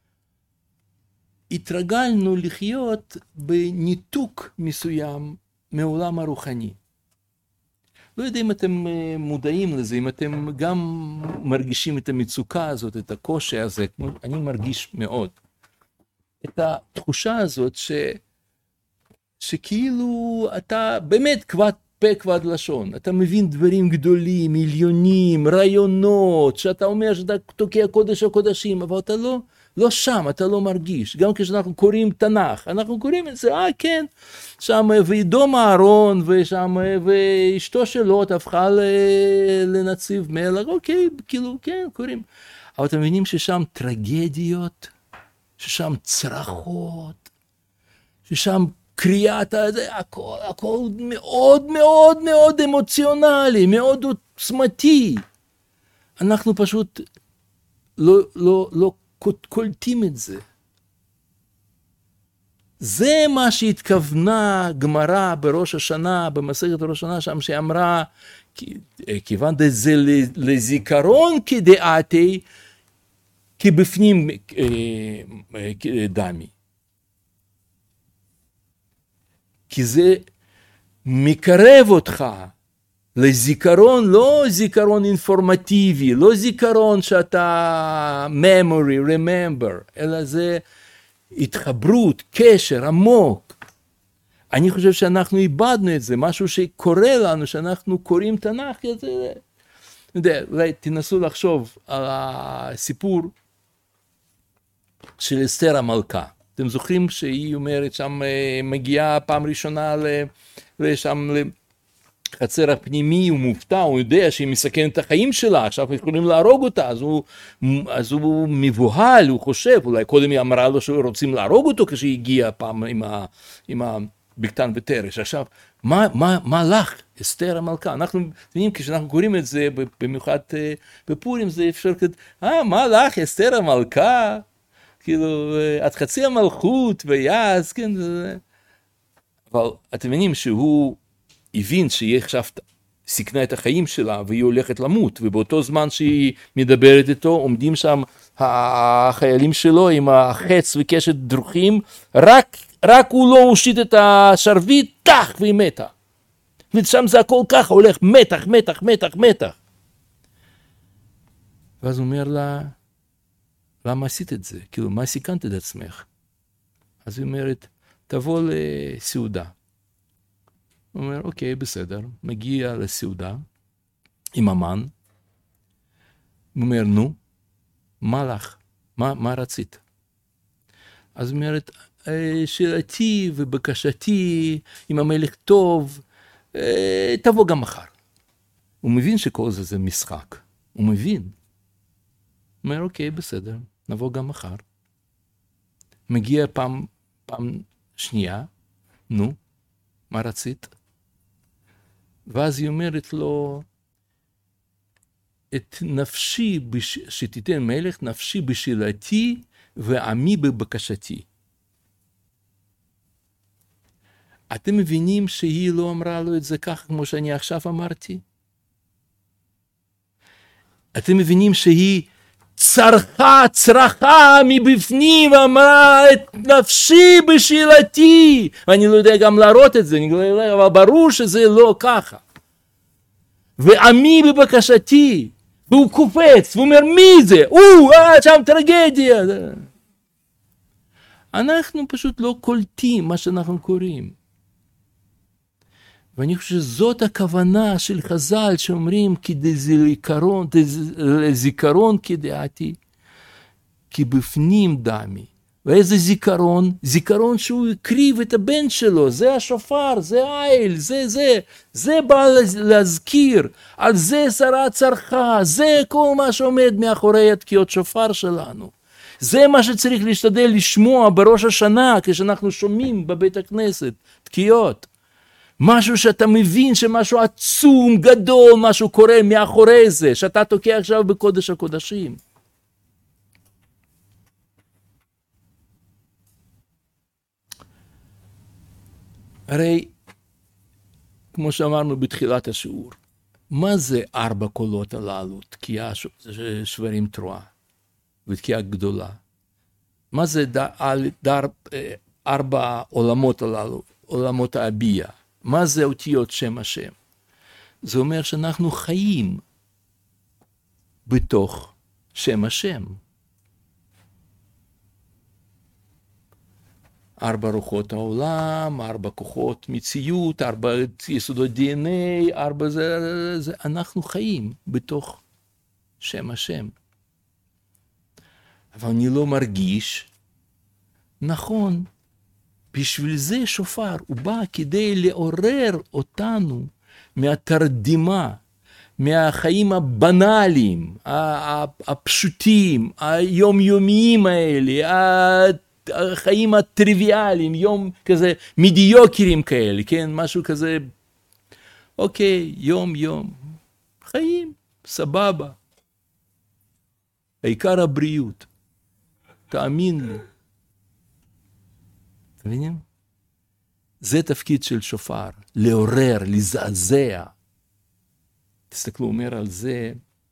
S1: התרגלנו לחיות בניתוק מסוים מעולם הרוחני. לא יודע אם אתם מודעים לזה, אם אתם גם מרגישים את המצוקה הזאת, את הקושי הזה, אני מרגיש מאוד. את התחושה הזאת שכאילו אתה באמת כבד פה כבד לשון, אתה מבין דברים גדולים, מיליונים, רעיונות, שאתה אומר שאתה תוקע קודש הקודשים, אבל אתה לא שם, אתה לא מרגיש. גם כשאנחנו קוראים תנ"ך, אנחנו קוראים את זה, כן, שם וידום אהרון, ושם, ואשתו שלו הפכה לנציב מלך, אוקיי, כאילו, כן, קוראים. אבל אתם מבינים ששם טרגדיות, ששם צרחות, ששם קריאת הזה, הכל מאוד מאוד מאוד אמוציונלי, מאוד עוצמתי. אנחנו פשוט לא קולטים את זה. זה מה שהתכוונה גמרא בראש השנה, במסכת ראש השנה, שם שאמרה, כיוון זה לזיכרון כדעתי, כבפנים דמי. כי זה מקרב אותך לזיכרון, לא זיכרון אינפורמטיבי, לא זיכרון שאתה memory, remember, אלא זה התחברות, קשר עמוק. אני חושב שאנחנו איבדנו את זה, משהו שקורה לנו, שאנחנו קוראים תנ"ך, אולי תנסו לחשוב על הסיפור של אסתר המלכה. אתם זוכרים שהיא אומרת שם, מגיעה פעם ראשונה לשם לחצר הפנימי, הוא מופתע, הוא יודע שהיא מסכנת את החיים שלה, עכשיו יכולים להרוג אותה, אז הוא מבוהל, הוא חושב, אולי קודם היא אמרה לו שרוצים להרוג אותו כשהיא הגיעה פעם עם הבקתן ותרש. עכשיו, מה לך, אסתר המלכה? אנחנו מבינים, כשאנחנו קוראים את זה, במיוחד בפורים, זה אפשר כזה, מה לך, אסתר המלכה? כאילו, עד חצי המלכות ויעז, כן, אבל אתם מבינים שהוא הבין שהיא עכשיו סיכנה את החיים שלה והיא הולכת למות, ובאותו זמן שהיא מדברת איתו, עומדים שם החיילים שלו עם החץ וקשת דרוכים, רק הוא לא הושיט את השרביט, תח, והיא מתה. ושם זה הכל ככה, הולך מתח, מתח, מתח, מתח. ואז הוא אומר לה, למה עשית את זה? כאילו, מה סיכנת את עצמך? אז היא אומרת, תבוא לסעודה. הוא אומר, אוקיי, בסדר. מגיע לסעודה, עם המן. הוא אומר, נו, מה לך? מה רצית? אז היא אומרת, שאלתי ובקשתי, אם המלך טוב, תבוא גם מחר. הוא מבין שכל זה משחק. הוא מבין. הוא אומר, אוקיי, בסדר, נבוא גם מחר. מגיע פעם שנייה, נו, מה רצית? ואז היא אומרת לו, את נפשי, שתיתן מלך, נפשי בשאלתי ועמי בבקשתי. אתם מבינים שהיא לא אמרה לו את זה ככה כמו שאני עכשיו אמרתי? אתם מבינים שהיא צרחה מבפנים ואמרה את נפשי בשאלתי, ואני לא יודע גם להראות את זה, אבל ברור שזה לא ככה. ועמי בבקשתי, והוא קופץ, והוא אומר מי זה? שם טרגדיה. אנחנו פשוט לא קולטים מה שאנחנו קוראים. ואני חושב שזאת הכוונה של חז"ל שאומרים לזיכרון כדעתי, כי בפנים דמי. ואיזה זיכרון? זיכרון שהוא הקריב את הבן שלו, זה השופר, זה העיל, זה בא להזכיר, על זה שרה צרחה, זה כל מה שעומד מאחורי התקיעות שופר שלנו. זה מה שצריך להשתדל לשמוע בראש השנה, כשאנחנו שומעים בבית הכנסת, תקיעות. משהו שאתה מבין שמשהו עצום, גדול, משהו קורה מאחורי זה, שאתה תוקע עכשיו בקודש הקודשים. הרי, כמו שאמרנו בתחילת השיעור, מה זה 4 קולות הללו, תקיעה שברים תרועה ותקיעה גדולה? מה זה 4 עולמות הללו, עולמות האבייה? מה זה אותיות שם השם? זה אומר שאנחנו חיים בתוך שם השם. 4 רוחות העולם, 4 כוחות מציאות, 4 יסודות DNA, 4 זה, אנחנו חיים בתוך שם השם. אבל אני לא מרגיש, נכון, בשביל זה שופר, הוא בא כדי לעורר אותנו מהתרדימה, מהחיים הבנאליים, הפשוטים, היומיומיים האלה, החיים הטריוויאליים, יום כזה, מדיוקרים כאלה, כן? משהו כזה, אוקיי, יום, חיים, סבבה. העיקר הבריאות, תאמין לי. מבינים? זה תפקיד של שופר, לעורר, לזעזע. תסתכלו, אומר על זה,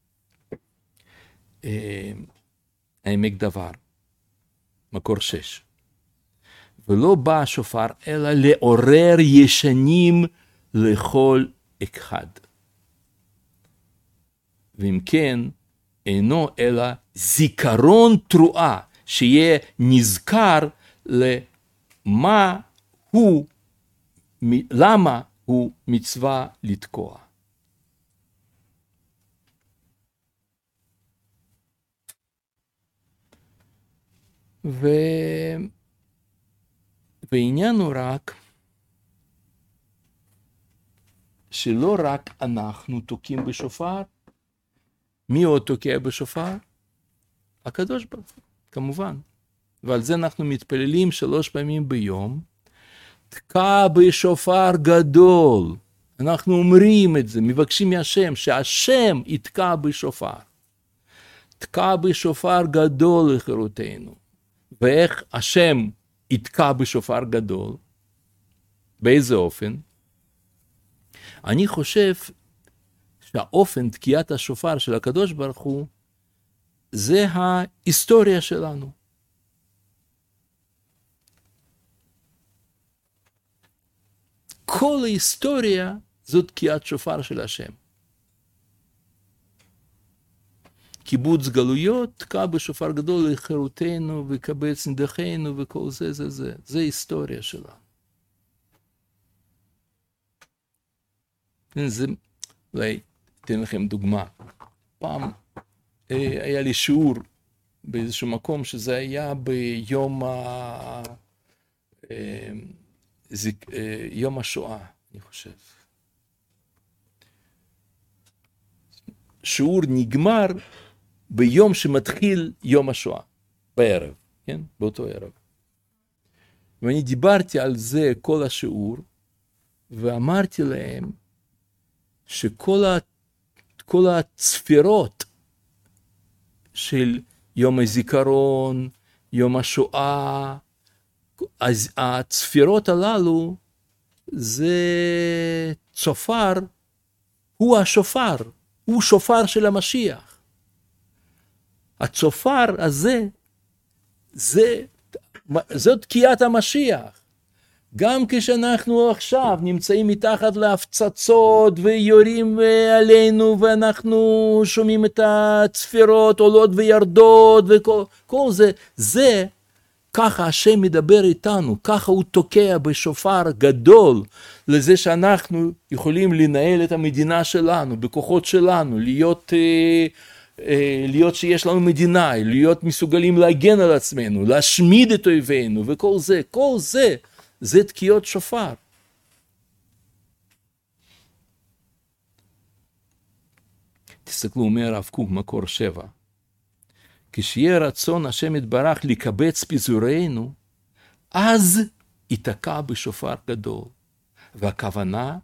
S1: העמק דבר, מקור 6. ולא בא השופר, אלא לעורר ישנים לכל אחד. ואם כן, אינו אלא זיכרון תרועה, שיהיה נזכר למה הוא מצווה לתקוע. והעניין הוא רק שלא רק אנחנו תוקעים בשופר, מי עוד תוקע בשופר? הקדוש ברוך הוא, כמובן. ועל זה אנחנו מתפללים 3 פעמים ביום, תקע בשופר גדול. אנחנו אומרים את זה, מבקשים מהשם, שהשם יתקע בשופר. תקע בשופר גדול לחירותנו. ואיך השם יתקע בשופר גדול? באיזה אופן? אני חושב שהאופן תקיעת השופר של הקדוש ברוך הוא, זה ההיסטוריה שלנו. כל ההיסטוריה זאת תקיעת שופר של השם. קיבוץ גלויות, תקע בשופר גדול לחירותנו וקבץ נידחינו וכל זה. זה היסטוריה שלנו. זה, אולי אתן לכם דוגמה. פעם היה לי שיעור באיזשהו מקום שזה היה ביום יום השואה, אני חושב. שיעור נגמר ביום שמתחיל יום השואה, בערב, כן? באותו ערב. ואני דיברתי על זה כל השיעור, ואמרתי להם שכל הצפירות של יום הזיכרון, יום השואה, אז הצפירות הללו זה צופר, הוא השופר, הוא שופר של המשיח. הצופר הזה, זאת תקיעת המשיח. גם כשאנחנו עכשיו נמצאים מתחת להפצצות ויורים עלינו ואנחנו שומעים את הצפירות עולות וירדות וכל זה ככה השם מדבר איתנו, ככה הוא תוקע בשופר גדול לזה שאנחנו יכולים לנהל את המדינה שלנו, בכוחות שלנו, להיות שיש לנו מדינה, להיות מסוגלים להגן על עצמנו, להשמיד את אויבינו וכל זה, כל זה, זה תקיעות שופר. תסתכלו, אומר הרב קוק מקור 7. כשיהיה רצון השם יתברך לקבץ פיזורנו, אז ייתקע בשופר גדול. והכוונה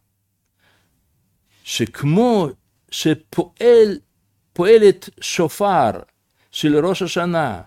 S1: שכמו שפועלת שופר של ראש השנה,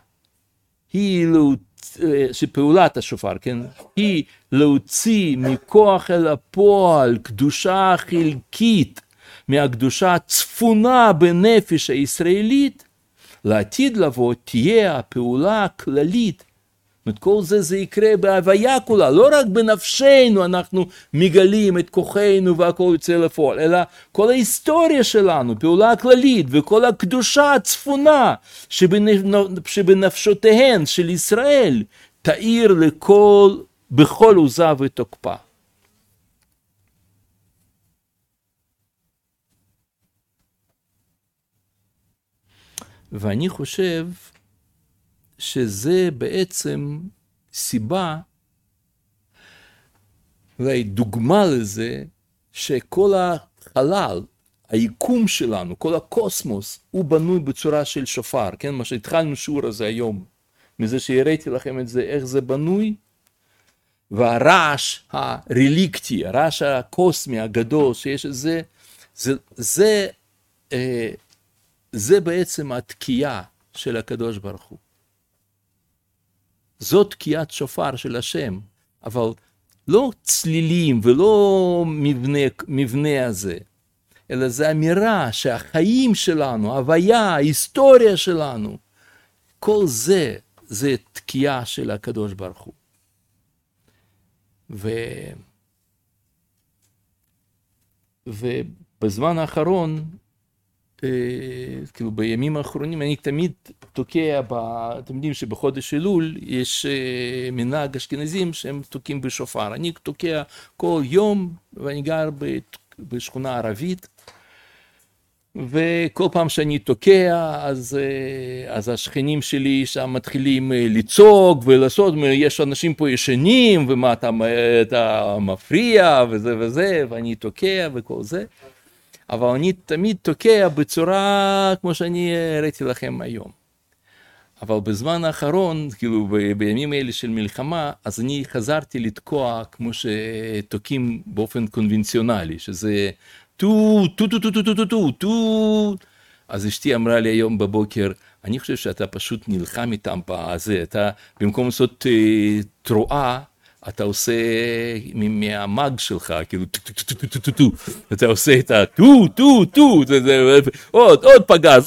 S1: שפעולת השופר, כן? היא להוציא מכוח אל הפועל קדושה חלקית מהקדושה הצפונה בנפש הישראלית, לעתיד לבוא תהיה הפעולה הכללית. זאת כל זה יקרה בהוויה כולה, לא רק בנפשנו אנחנו מגלים את כוחנו והכל יוצא לפועל, אלא כל ההיסטוריה שלנו, פעולה הכללית וכל הקדושה הצפונה שבנפשותיהן של ישראל, תאיר בכל עוזה ותוקפה. ואני חושב שזה בעצם סיבה, אולי דוגמה לזה, שכל החלל, היקום שלנו, כל הקוסמוס, הוא בנוי בצורה של שופר, כן? מה שהתחלנו שיעור הזה היום, מזה שהראיתי לכם את זה, איך זה בנוי, והרעש הרליקטי, הרעש הקוסמי הגדול שיש את זה, זה בעצם התקיעה של הקדוש ברוך הוא. זאת תקיעת שופר של השם, אבל לא צלילים ולא מבנה הזה, אלא זה אמירה שהחיים שלנו, ההוויה, ההיסטוריה שלנו, כל זה תקיעה של הקדוש ברוך הוא. ובזמן האחרון, כאילו בימים האחרונים אני תמיד תוקע, אתם יודעים שבחודש אלול יש מנהג אשכנזים שהם תוקעים בשופר. אני תוקע כל יום ואני גר בשכונה ערבית, וכל פעם שאני תוקע אז השכנים שלי שם מתחילים לצעוק ולעשות, יש אנשים פה ישנים ומה אתה מפריע וזה, ואני תוקע וכל זה. אבל אני תמיד תוקע בצורה כמו שאני הראיתי לכם היום. אבל בזמן האחרון, כאילו בימים האלה של מלחמה, אז אני חזרתי לתקוע כמו שתוקעים באופן קונבנציונלי, שזה טו. אז אשתי אמרה לי היום בבוקר, אני חושב שאתה פשוט נלחם איתם בזה, אתה במקום לעשות תרועה, אתה עושה מהמג שלך, כאילו טו, אתה עושה את טו, עוד פגז,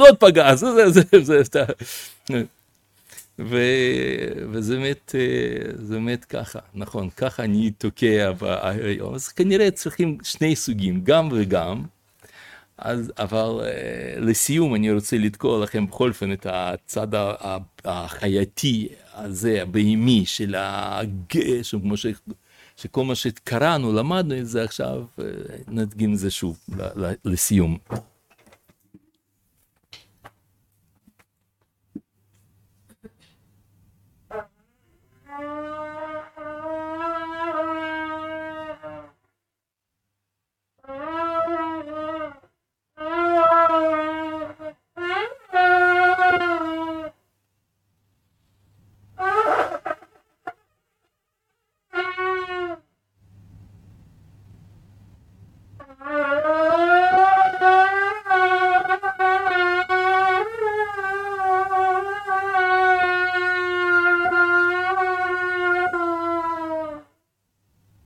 S1: וזה באמת ככה, נכון, ככה אני תוקע היום, אז כנראה צריכים שני סוגים, גם וגם, אבל לסיום אני רוצה לתקוע לכם בכל אופן את הצד החייתי הזה, הבהמי של שכל מה שקראנו, למדנו את זה עכשיו, נדגים את זה שוב לסיום.